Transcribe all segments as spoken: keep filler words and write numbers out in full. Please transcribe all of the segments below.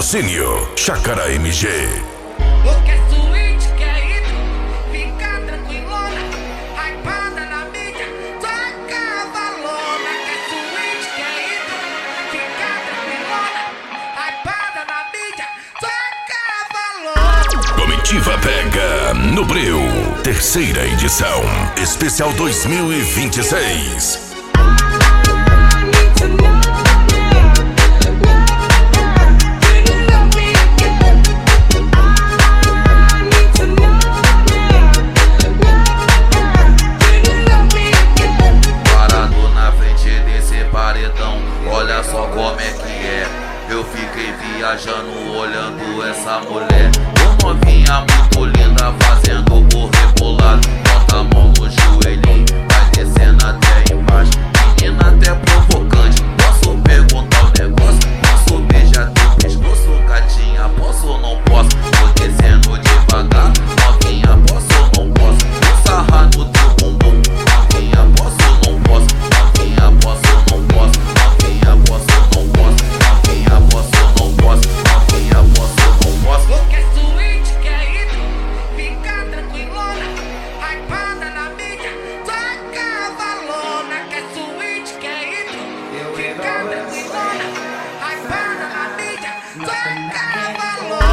Patrocínio Chácara M G. O que é suíte, que é hidro, fica tranquilona, hypada na mídia, toca valona. Que é suíte, que é hidro, fica tranquilona, hypada na mídia, toca valona. Comitiva Pega no Breu, terceira edição, especial dois mil e vinte e seis. Olha só como é que é, eu fiquei viajando olhando essa mulher. Ô novinha muito linda fazendo o rebolado, bota a mão no joelhinho, vai descendo até embaixo. Menina até provocante, posso perguntar o negócio? Posso beijar teu pescoço, gatinha? Posso ou não posso? Vou descendo devagar, novinha, posso ou não posso? Vou sarrar no teu bumbum, novinha, posso ou não posso? Novinha, posso ou não posso? Novinha, posso ou não posso? Novinha, posso ou não posso? Novinha, posso ou não posso? O que é suíte, que é hidro, fica tranquilona, hypada na mídia, toca valona. Que é suíte, que é hidro, fica tranquilona, hypada na mídia, toca valona.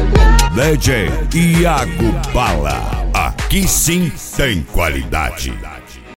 D J Iago Bala, aqui sim tem qualidade.